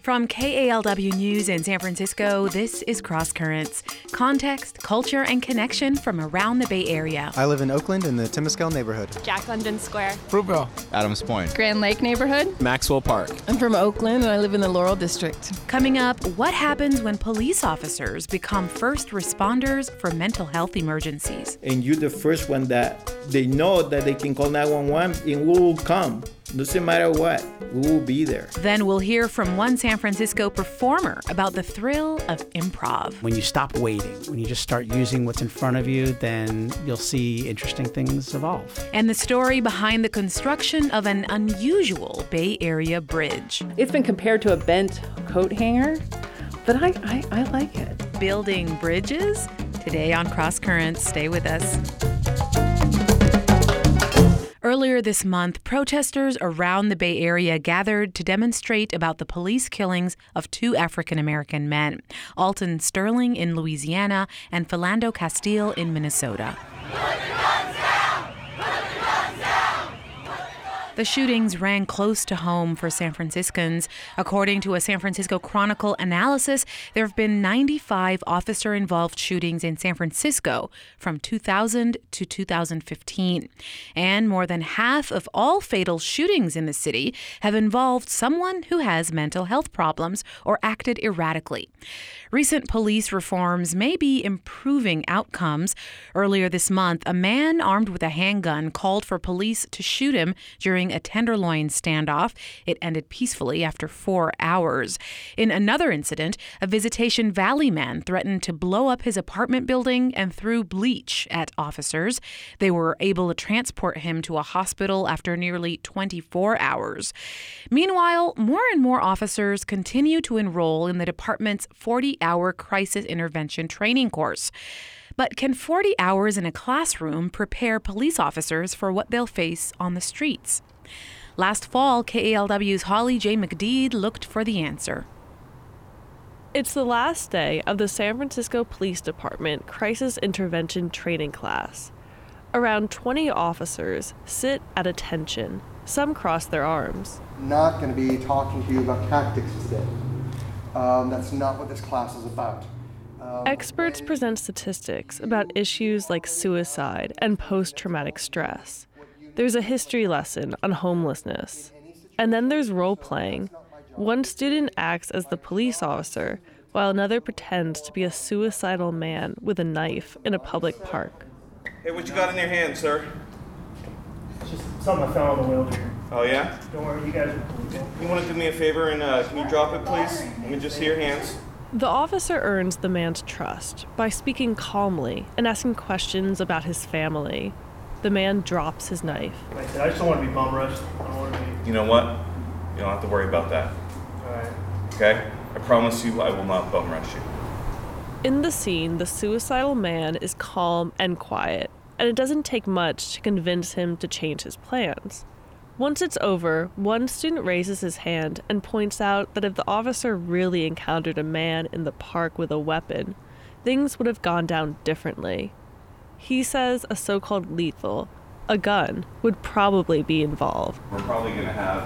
From KALW News in San Francisco, this is Cross Currents. Context, culture, and connection from around the Bay Area. I live in Oakland in the Temescal neighborhood. Jack London Square. Fruitvale. Adams Point. Grand Lake neighborhood. Maxwell Park. I'm from Oakland and I live in the Laurel District. Coming up, what happens when police officers become first responders for mental health emergencies? And you're the first one that they know that they can call 911 and we will come. Doesn't matter what, we will be there. Then we'll hear from one San Francisco performer about the thrill of improv. When you stop waiting, when you just start using what's in front of you, then you'll see interesting things evolve. And the story behind the construction of an unusual Bay Area bridge. It's been compared to a bent coat hanger, but I like it. Building bridges? Today on Cross Currents. Stay with us. Earlier this month, protesters around the Bay Area gathered to demonstrate about the police killings of two African-American men, Alton Sterling in Louisiana and Philando Castile in Minnesota. The shootings rang close to home for San Franciscans. According to a San Francisco Chronicle analysis, there have been 95 officer-involved shootings in San Francisco from 2000 to 2015. And more than half of all fatal shootings in the city have involved someone who has mental health problems or acted erratically. Recent police reforms may be improving outcomes. Earlier this month, a man armed with a handgun called for police to shoot him during a Tenderloin standoff. It ended peacefully after 4 hours. In another incident, a Visitation Valley man threatened to blow up his apartment building and threw bleach at officers. They were able to transport him to a hospital after nearly 24 hours. Meanwhile, more and more officers continue to enroll in the department's 40-hour crisis intervention training course. But can 40 hours in a classroom prepare police officers for what they'll face on the streets? Last fall, KALW's Holly J. McDede looked for the answer. It's the last day of the San Francisco Police Department Crisis Intervention Training class. Around 20 officers sit at attention. Some cross their arms. Not going to be talking to you about tactics today. That's not what this class is about. Experts present statistics about issues like suicide and post-traumatic stress. There's a history lesson on homelessness. And then there's role-playing. One student acts as the police officer, while another pretends to be a suicidal man with a knife in a public park. Hey, what you got in your hand, sir? It's just something I found on the wheelchair. Oh, yeah? Don't worry, you guys are cool. You want to do me a favor and can you drop it, please? Let me just see your hands. The officer earns the man's trust by speaking calmly and asking questions about his family. The man drops his knife. Like I said, I just don't want to be bum rushed. I don't want to be... You know what? You don't have to worry about that. All right. Okay? I promise you I will not bum rush you. In the scene, the suicidal man is calm and quiet, and it doesn't take much to convince him to change his plans. Once it's over, one student raises his hand and points out that if the officer really encountered a man in the park with a weapon, things would have gone down differently. He says a so-called lethal, a gun, would probably be involved. We're probably going to have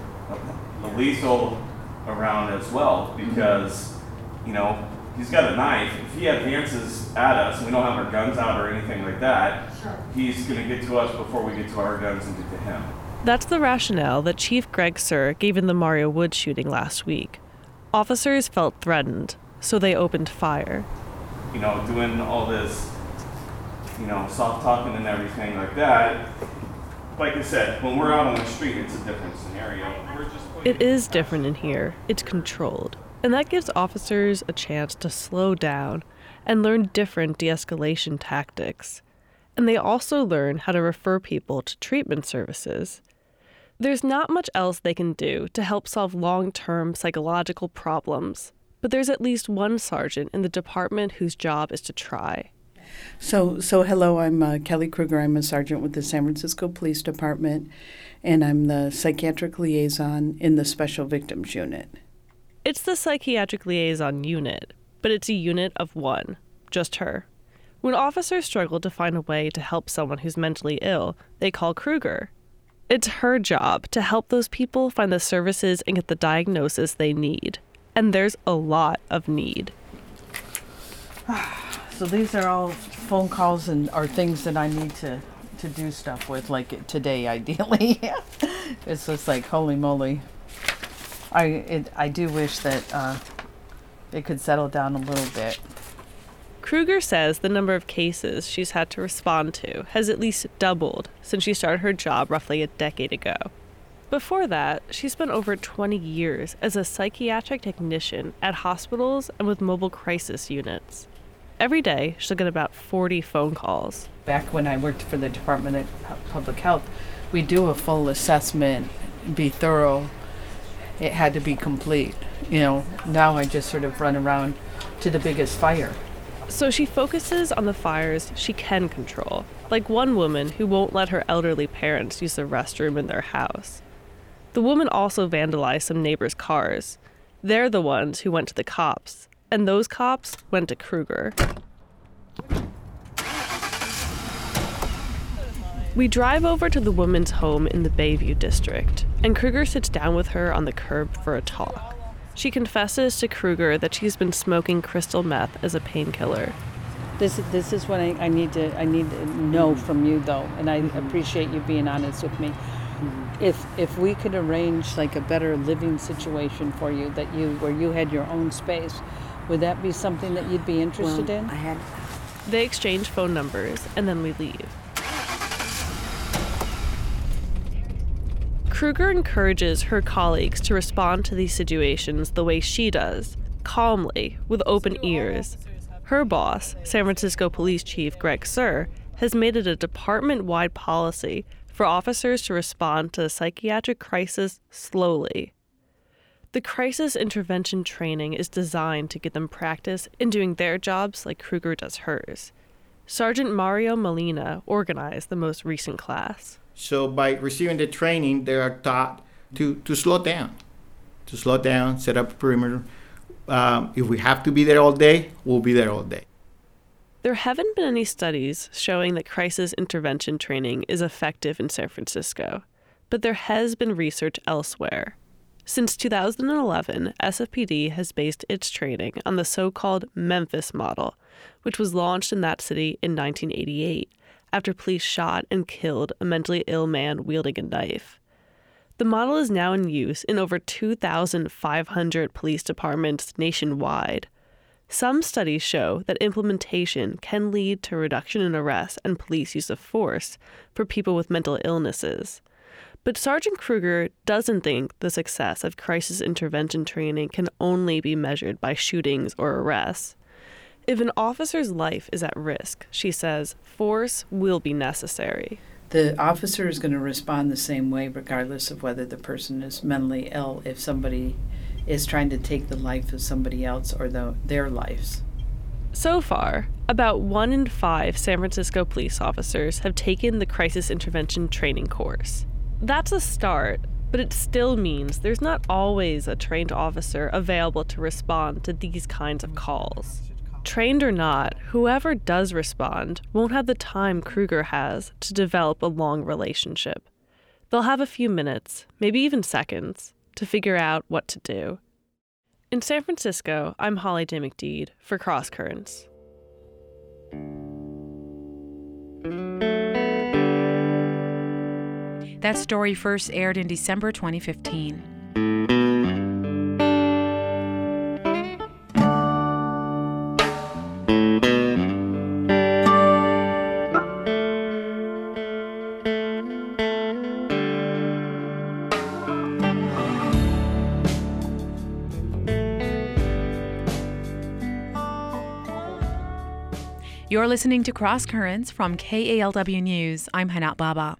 a lethal around as well because, you know, he's got a knife. If he advances at us and we don't have our guns out or anything like that, he's going to get to us before we get to our guns and get to him. That's the rationale that Chief Greg Suhr gave in the Mario Woods shooting last week. Officers felt threatened, so they opened fire. You know, doing all this, you know, soft talking and everything like that, like I said, when we're out on the street, it's a different scenario. It is different in here. It's controlled. And that gives officers a chance to slow down and learn different de-escalation tactics. And they also learn how to refer people to treatment services. There's not much else they can do to help solve long-term psychological problems, but there's at least one sergeant in the department whose job is to try. So hello, I'm Kelly Kruger. I'm a sergeant with the San Francisco Police Department, and I'm the psychiatric liaison in the Special Victims Unit. It's the psychiatric liaison unit, but it's a unit of one, just her. When officers struggle to find a way to help someone who's mentally ill, they call Kruger. It's her job to help those people find the services and get the diagnosis they need. And there's a lot of need. So these are all phone calls or things that I need to do stuff with, like today, ideally. It's just like, holy moly. I do wish that it could settle down a little bit. Kruger says the number of cases she's had to respond to has at least doubled since she started her job roughly a decade ago. Before that, she spent over 20 years as a psychiatric technician at hospitals and with mobile crisis units. Every day, she'll get about 40 phone calls. Back when I worked for the Department of Public Health, we do a full assessment, be thorough. It had to be complete. Now I just sort of run around to the biggest fire. So she focuses on the fires she can control, like one woman who won't let her elderly parents use the restroom in their house. The woman also vandalized some neighbors' cars. They're the ones who went to the cops, and those cops went to Kruger. We drive over to the woman's home in the Bayview district, and Kruger sits down with her on the curb for a talk. She confesses to Kruger that she's been smoking crystal meth as a painkiller. This is what I need to know from you, though, and I appreciate you being honest with me. If we could arrange like a better living situation for you, where you had your own space, would that be something that you'd be interested in? They exchange phone numbers, and then we leave. Kruger encourages her colleagues to respond to these situations the way she does, calmly, with open ears. Her boss, San Francisco Police Chief Greg Suhr, has made it a department-wide policy for officers to respond to a psychiatric crisis slowly. The crisis intervention training is designed to get them practice in doing their jobs like Kruger does hers. Sergeant Mario Molina organized the most recent class. So by receiving the training, they are taught to slow down, set up a perimeter. If we have to be there all day, we'll be there all day. There haven't been any studies showing that crisis intervention training is effective in San Francisco, but there has been research elsewhere. Since 2011, SFPD has based its training on the so-called Memphis model, which was launched in that city in 1988. After police shot and killed a mentally ill man wielding a knife. The model is now in use in over 2,500 police departments nationwide. Some studies show that implementation can lead to a reduction in arrests and police use of force for people with mental illnesses. But Sergeant Kruger doesn't think the success of crisis intervention training can only be measured by shootings or arrests. If an officer's life is at risk, she says, force will be necessary. The officer is going to respond the same way regardless of whether the person is mentally ill, if somebody is trying to take the life of somebody else or their lives. So far, about 1 in 5 San Francisco police officers have taken the crisis intervention training course. That's a start, but it still means there's not always a trained officer available to respond to these kinds of calls. Trained or not, whoever does respond won't have the time Kruger has to develop a long relationship. They'll have a few minutes, maybe even seconds, to figure out what to do. In San Francisco, I'm Holly J. McDeed for Cross Currents. That story first aired in December 2015. You're listening to Cross Currents from KALW News. I'm Hanat Baba.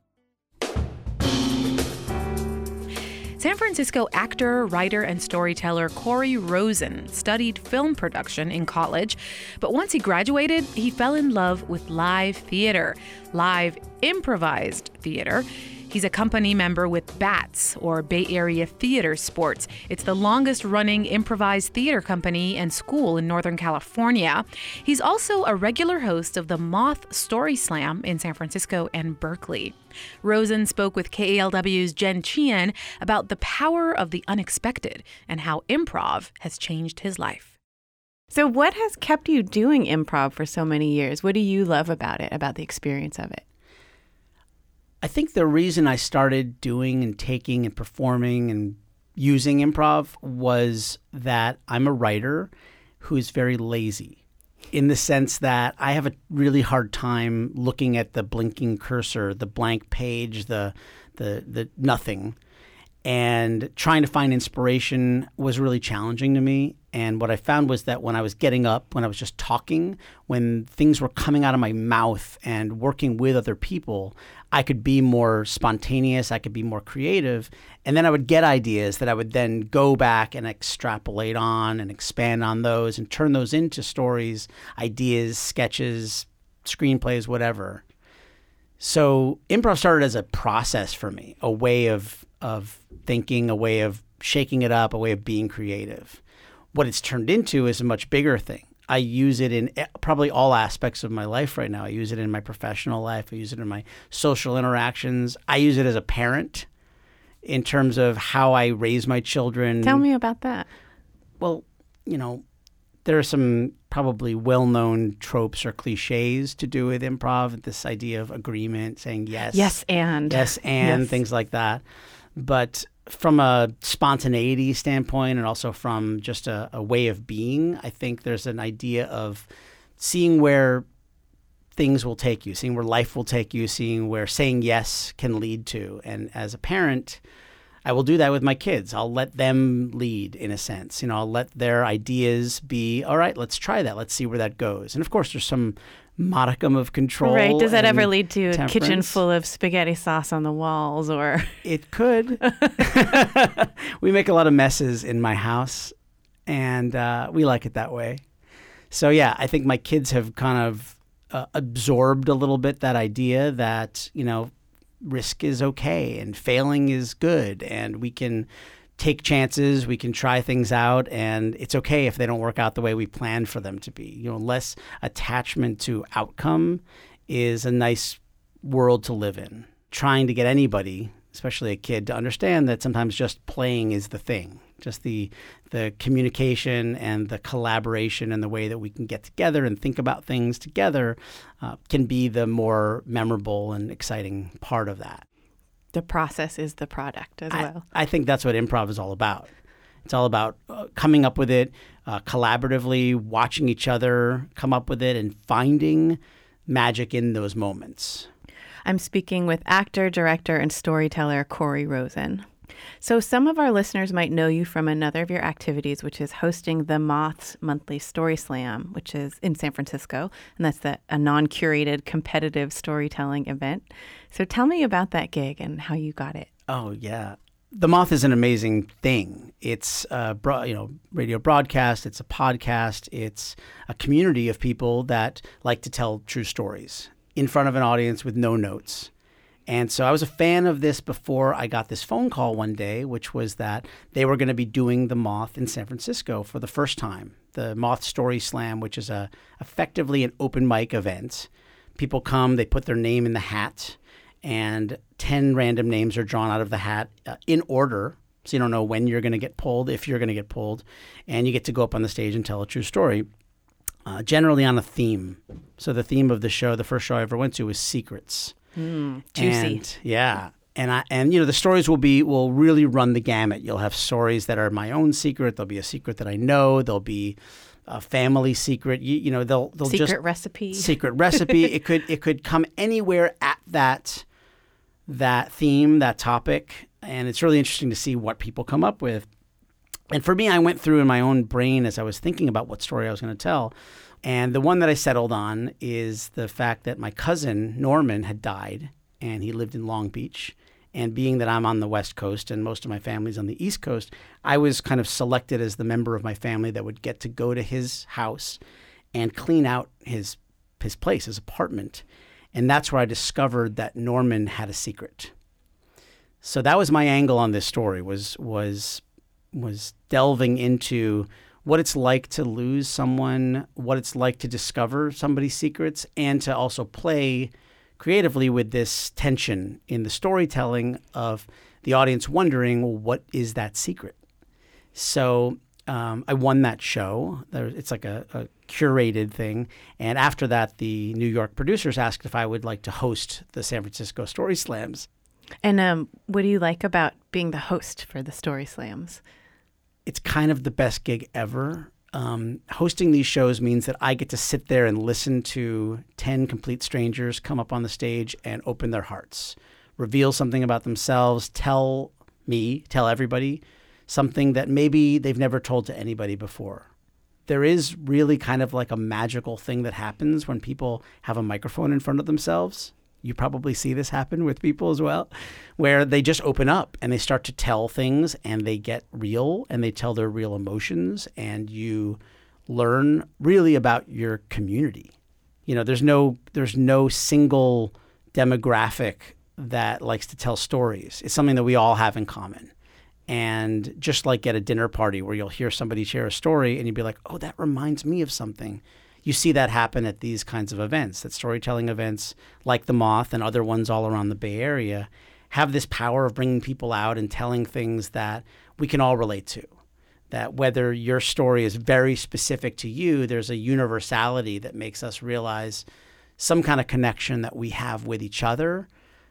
San Francisco actor, writer, and storyteller Corey Rosen studied film production in college, but once he graduated, he fell in love with live theater, live improvised theater. He's a company member with BATS, or Bay Area Theater Sports. It's the longest-running improvised theater company and school in Northern California. He's also a regular host of the Moth Story Slam in San Francisco and Berkeley. Rosen spoke with KALW's Jen Chien about the power of the unexpected and how improv has changed his life. So what has kept you doing improv for so many years? What do you love about it, about the experience of it? I think the reason I started doing and taking and performing and using improv was that I'm a writer who is very lazy, in the sense that I have a really hard time looking at the blinking cursor, the blank page, the nothing. And trying to find inspiration was really challenging to me. And what I found was that when I was getting up, when I was just talking, when things were coming out of my mouth and working with other people, I could be more spontaneous, I could be more creative. And then I would get ideas that I would then go back and extrapolate on and expand on those and turn those into stories, ideas, sketches, screenplays, whatever. So improv started as a process for me, a way of thinking, a way of shaking it up, a way of being creative. What it's turned into is a much bigger thing. I use it in probably all aspects of my life right now. I use it in my professional life. I use it in my social interactions. I use it as a parent in terms of how I raise my children. Tell me about that. Well, there are some probably well-known tropes or cliches to do with improv, this idea of agreement, saying yes. Yes, and. Yes, things like that. But from a spontaneity standpoint and also from just a way of being, I think there's an idea of seeing where things will take you, seeing where life will take you, seeing where saying yes can lead to. And as a parent, I will do that with my kids. I'll let them lead in a sense. I'll let their ideas be, all right, let's try that. Let's see where that goes. And of course, there's some modicum of control. Right. Does that ever lead to temperance. A kitchen full of spaghetti sauce on the walls or? It could. We make a lot of messes in my house, and we like it that way. So yeah, I think my kids have kind of absorbed a little bit that idea that, risk is okay and failing is good, and we can take chances, we can try things out, and it's okay if they don't work out the way we planned for them to be. Less attachment to outcome is a nice world to live in. Trying to get anybody, especially a kid, to understand that sometimes just playing is the thing. Just the communication and the collaboration and the way that we can get together and think about things together can be the more memorable and exciting part of that. The process is the product as well. I think that's what improv is all about. It's all about coming up with it collaboratively, watching each other come up with it, and finding magic in those moments. I'm speaking with actor, director, and storyteller Corey Rosen. So some of our listeners might know you from another of your activities, which is hosting the Moth's Monthly Story Slam, which is in San Francisco, and that's a non-curated competitive storytelling event. So tell me about that gig and how you got it. Oh, yeah. The Moth is an amazing thing. It's a radio broadcast, it's a podcast, it's a community of people that like to tell true stories in front of an audience with no notes. And so I was a fan of this before I got this phone call one day, which was that they were going to be doing the Moth in San Francisco for the first time. The Moth Story Slam, which is effectively an open mic event. People come, they put their name in the hat, and 10 random names are drawn out of the hat in order. So you don't know when you're going to get pulled, if you're going to get pulled. And you get to go up on the stage and tell a true story, generally on a theme. So the theme of the show, the first show I ever went to, was secrets. Juicy. And, yeah. And the stories will really run the gamut. You'll have stories that are my own secret. There'll be a secret that I know. There'll be a family secret. They'll secret recipe. Secret recipe. It could come anywhere at that theme, that topic. And it's really interesting to see what people come up with. And for me, I went through in my own brain as I was thinking about what story I was going to tell. And the one that I settled on is the fact that my cousin, Norman, had died, and he lived in Long Beach. And being that I'm on the West Coast and most of my family's on the East Coast, I was kind of selected as the member of my family that would get to go to his house and clean out his place, his apartment. And that's where I discovered that Norman had a secret. So that was my angle on this story, was delving into what it's like to lose someone, what it's like to discover somebody's secrets, and to also play creatively with this tension in the storytelling of the audience wondering, well, what is that secret? So I won that show. It's like a curated thing. And after that, the New York producers asked if I would like to host the San Francisco Story Slams. And what do you like about being the host for the Story Slams? It's kind of the best gig ever. Hosting these shows means that I get to sit there and listen to 10 complete strangers come up on the stage and open their hearts, reveal something about themselves, tell everybody something that maybe they've never told to anybody before. There is really kind of like a magical thing that happens when people have a microphone in front of themselves. You probably see this happen with people as well, where they just open up and they start to tell things and they get real and they tell their real emotions, and you learn really about your community. You know, there's no single demographic that likes to tell stories. It's something that we all have in common. And just like at a dinner party where you'll hear somebody share a story and you'll be like, oh, that reminds me of something. You see that happen at these kinds of events, that storytelling events like The Moth and other ones all around the Bay Area have this power of bringing people out and telling things that we can all relate to. That whether your story is very specific to you, there's a universality that makes us realize some kind of connection that we have with each other.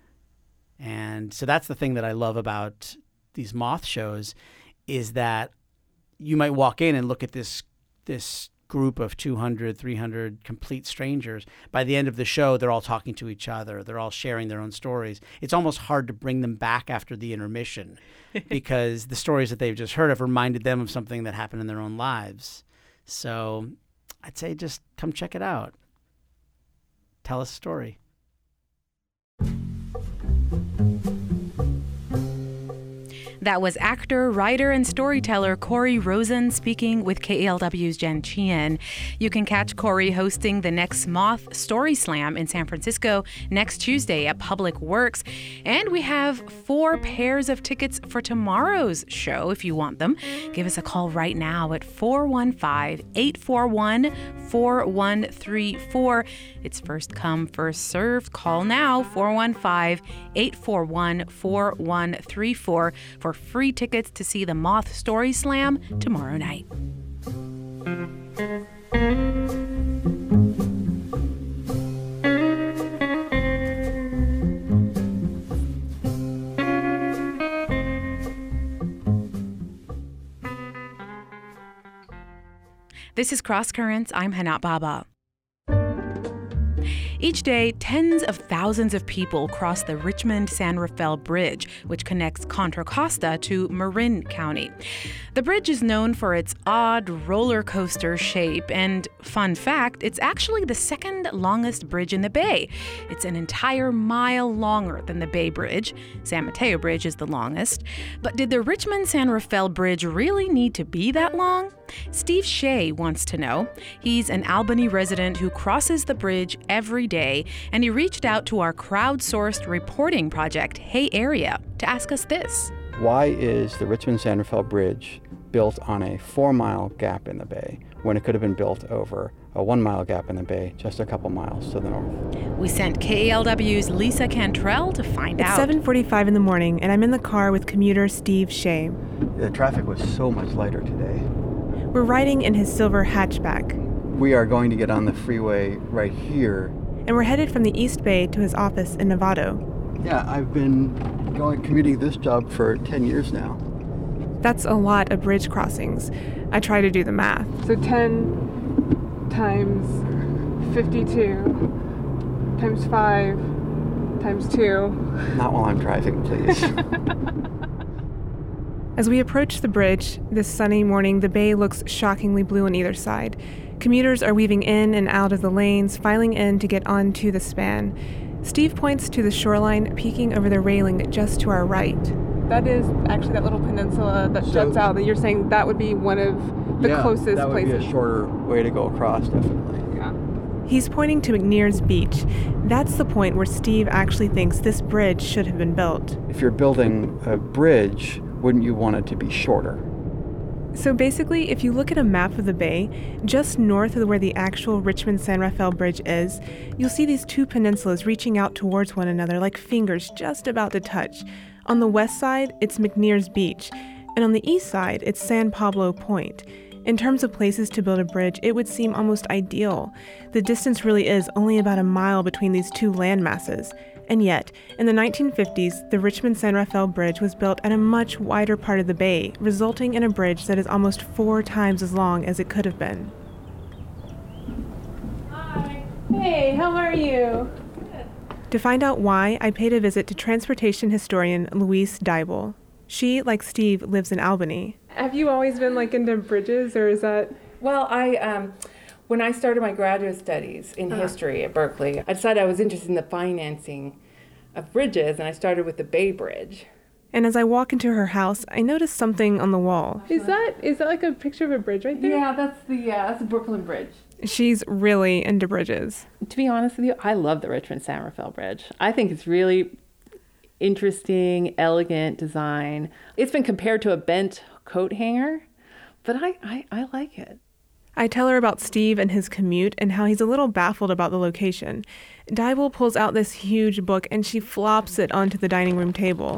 And so that's the thing that I love about these Moth shows, is that you might walk in and look at this group of 200, 300 complete strangers. By the end of the show, they're all talking to each other. They're all sharing their own stories. It's almost hard to bring them back after the intermission because the stories that they've just heard have reminded them of something that happened in their own lives. So I'd say just come check it out. Tell us a story. That was actor, writer, and storyteller Corey Rosen speaking with KALW's Jen Chien. You can catch Corey hosting the next Moth Story Slam in San Francisco next Tuesday at Public Works. And we have 4 pairs of tickets for tomorrow's show if you want them. Give us a call right now at 415-841-4134. It's first come, first served. Call now, 415-841-4134 for free tickets to see the Moth Story Slam tomorrow night. This is Cross Currents. I'm Hanat Baba. Each day, tens of thousands of people cross the Richmond-San Rafael Bridge, which connects Contra Costa to Marin County. The bridge is known for its odd roller coaster shape, and fun fact, it's actually the second longest bridge in the Bay. It's an entire mile longer than the Bay Bridge. San Mateo Bridge is the longest. But did the Richmond-San Rafael Bridge really need to be that long? Steve Shea wants to know. He's an Albany resident who crosses the bridge every day, and he reached out to our crowdsourced reporting project, Hey Area, to ask us this. Why is the Richmond-San Rafael Bridge built on a 4-mile gap in the bay when it could have been built over a 1-mile gap in the bay just a couple miles to the north? We sent KALW's Lisa Cantrell to find out. It's 7:45 in the morning, and I'm in the car with commuter Steve Shea. The traffic was so much lighter today. We're riding in his silver hatchback. We are going to get on the freeway right here. And we're headed from the East Bay to his office in Novato. Yeah, I've been commuting this job for 10 years now. That's a lot of bridge crossings. I try to do the math. So 10 times 52 times 5 times 2. Not while I'm driving, please. As we approach the bridge, this sunny morning, the bay looks shockingly blue on either side. Commuters are weaving in and out of the lanes, filing in to get onto the span. Steve points to the shoreline peeking over the railing just to our right. That is actually that little peninsula that juts out. That you're saying that would be one of the closest places. That would be a shorter way to go across, definitely. Yeah. He's pointing to McNears Beach. That's the point where Steve actually thinks this bridge should have been built. If you're building a bridge, wouldn't you want it to be shorter? So basically, if you look at a map of the bay, just north of where the actual Richmond-San Rafael Bridge is, you'll see these two peninsulas reaching out towards one another like fingers just about to touch. On the west side, it's McNears Beach, and on the east side, it's San Pablo Point. In terms of places to build a bridge, it would seem almost ideal. The distance really is only about a mile between these two land masses. And yet, in the 1950s, the Richmond-San Rafael Bridge was built at a much wider part of the bay, resulting in a bridge that is almost 4 times as long as it could have been. Hi. Hey, how are you? To find out why, I paid a visit to transportation historian Louise Deibel. She, like Steve, lives in Albany. Have you always been into bridges, or is that? Well, when I started my graduate studies in history at Berkeley, I decided I was interested in the financing of bridges, and I started with the Bay Bridge. And as I walk into her house, I notice something on the wall. Is that like a picture of a bridge right there? Yeah, that's the Brooklyn Bridge. She's really into bridges. To be honest with you, I love the Richmond-San Rafael Bridge. I think it's really interesting, elegant design. It's been compared to a bent coat hanger, but I like it. I tell her about Steve and his commute and how he's a little baffled about the location. Deibel pulls out this huge book and she flops it onto the dining room table.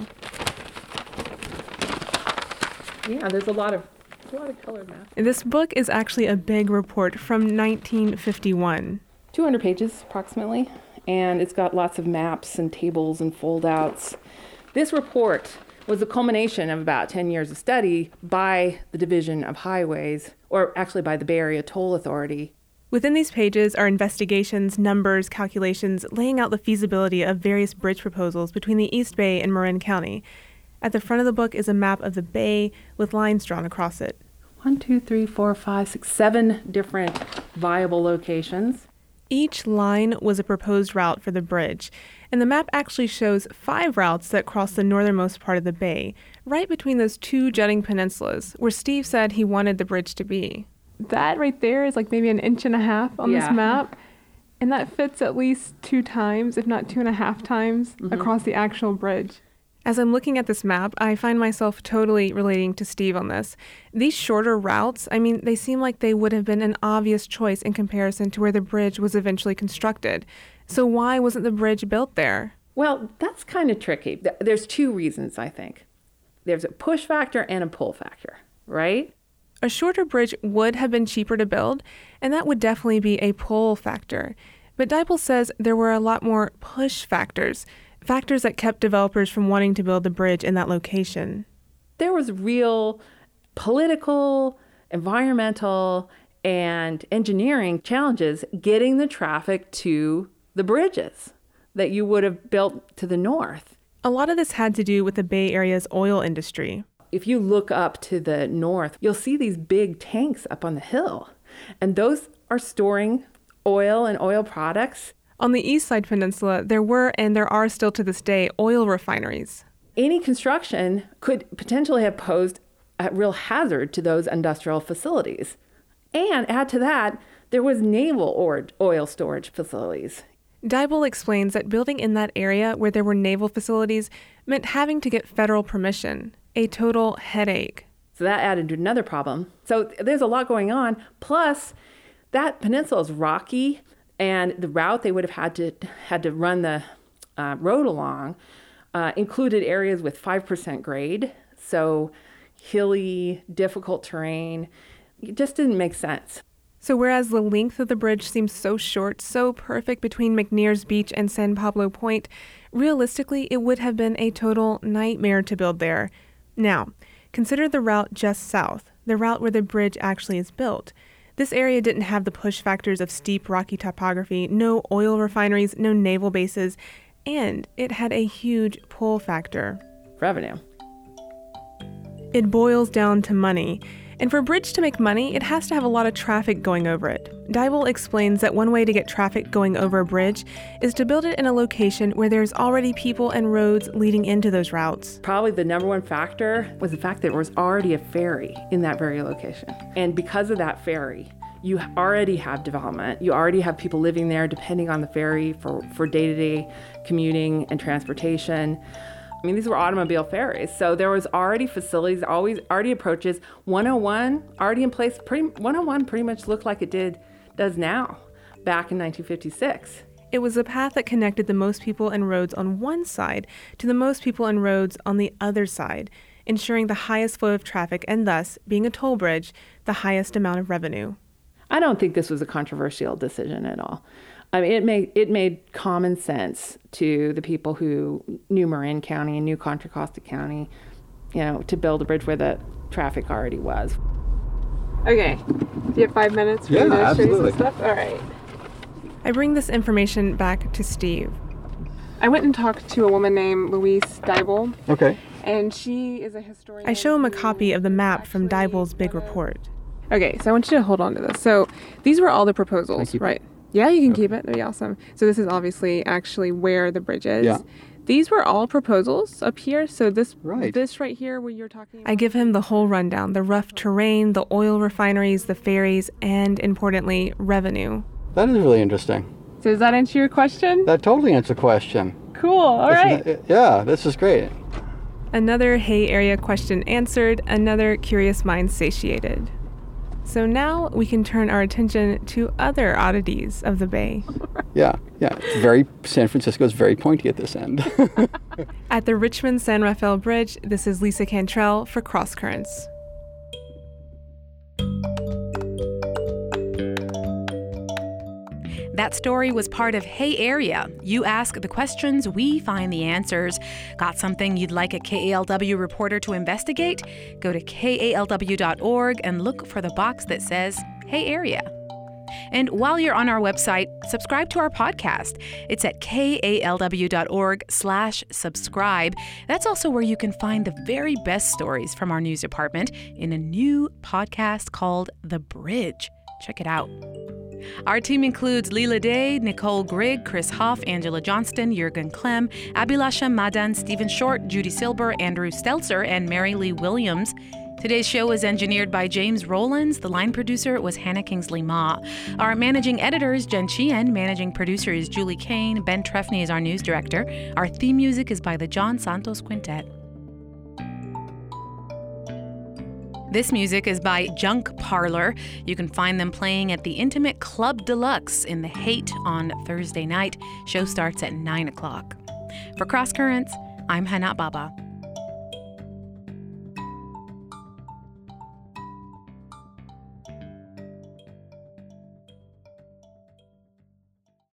Yeah, there's a lot of colored maps. This book is actually a big report from 1951. 200 pages approximately, and it's got lots of maps and tables and foldouts. This report was the culmination of about 10 years of study by the Division of Highways, or actually by the Bay Area Toll Authority. Within these pages are investigations, numbers, calculations, laying out the feasibility of various bridge proposals between the East Bay and Marin County. At the front of the book is a map of the bay with lines drawn across it. 1, 2, 3, 4, 5, 6, 7 different viable locations. Each line was a proposed route for the bridge, and the map actually shows 5 routes that cross the northernmost part of the bay, right between those 2 jutting peninsulas, where Steve said he wanted the bridge to be. That right there is maybe 1.5 inches on this map, and that fits at least 2 times, if not 2.5 times, across the actual bridge. As I'm looking at this map, I find myself totally relating to Steve on this. These shorter routes, they seem like they would have been an obvious choice in comparison to where the bridge was eventually constructed. So why wasn't the bridge built there? Well, that's kind of tricky. There's 2 reasons, I think. There's a push factor and a pull factor, right? A shorter bridge would have been cheaper to build, and that would definitely be a pull factor. But Deibel says there were a lot more push factors that kept developers from wanting to build the bridge in that location. There was real political, environmental, and engineering challenges getting the traffic to the bridges that you would have built to the north. A lot of this had to do with the Bay Area's oil industry. If you look up to the north, you'll see these big tanks up on the hill, and those are storing oil and oil products. On the East Side Peninsula, there were and there are still to this day oil refineries. Any construction could potentially have posed a real hazard to those industrial facilities. And add to that, there was naval oil storage facilities. Deibel explains that building in that area where there were naval facilities meant having to get federal permission, a total headache. So that added to another problem. So there's a lot going on. Plus, that peninsula is rocky, and the route they would have had to run the road along included areas with 5% grade, so hilly, difficult terrain. It just didn't make sense. So whereas the length of the bridge seems so short, so perfect between McNears Beach and San Pablo Point, realistically, it would have been a total nightmare to build there. Now, consider the route just south, the route where the bridge actually is built. This area didn't have the push factors of steep, rocky topography, no oil refineries, no naval bases, and it had a huge pull factor. Revenue. It boils down to money. And for a bridge to make money, it has to have a lot of traffic going over it. Deibel explains that one way to get traffic going over a bridge is to build it in a location where there's already people and roads leading into those routes. Probably the number one factor was the fact that there was already a ferry in that very location. And because of that ferry, you already have development. You already have people living there depending on the ferry for day-to-day commuting and transportation. I mean, these were automobile ferries, so there was already facilities, already approaches. 101 already in place. 101 pretty much looked like it does now, back in 1956. It was a path that connected the most people and roads on one side to the most people and roads on the other side, ensuring the highest flow of traffic and thus, being a toll bridge, the highest amount of revenue. I don't think this was a controversial decision at all. I mean, it made common sense to the people who knew Marin County and knew Contra Costa County, to build a bridge where the traffic already was. Okay. Do you have 5 minutes for me to show you some stuff? All right. I bring this information back to Steve. I went and talked to a woman named Louise Dybel. Okay. And she is a historian. I show him a copy of the map from Dybel's big report. Okay, so I want you to hold on to this. So these were all the proposals, right? Yeah, you can keep it. That'd be awesome. So this is obviously actually where the bridge is. Yeah. These were all proposals up here. So this right here where you're talking about. I give him the whole rundown, the rough terrain, the oil refineries, the ferries, and importantly, revenue. That is really interesting. So does that answer your question? That totally answers the question. Cool. All right. This is great. Another Hay Area question answered, another curious mind satiated. So now we can turn our attention to other oddities of the Bay. Yeah. San Francisco is very pointy at this end. At the Richmond San Rafael Bridge, this is Lisa Cantrell for Cross Currents. That story was part of Hay Area. You ask the questions, we find the answers. Got something you'd like a KALW reporter to investigate? Go to KALW.org and look for the box that says Hay Area. And while you're on our website, subscribe to our podcast. It's at KALW.org/subscribe. That's also where you can find the very best stories from our news department in a new podcast called The Bridge. Check it out. Our team includes Leela Day, Nicole Grigg, Chris Hoff, Angela Johnston, Jürgen Clem, Abilasha Madan, Stephen Short, Judy Silber, Andrew Stelzer, and Mary Lee Williams. Today's show was engineered by James Rowlands. The line producer was Hannah Kingsley Ma. Our managing editor is Jen Chien. Managing producer is Julie Kane. Ben Trefny is our news director. Our theme music is by the John Santos Quintet. This music is by Junk Parlor. You can find them playing at the Intimate Club Deluxe in the Haight on Thursday night. Show starts at 9 o'clock. For Cross Currents, I'm Hana Baba.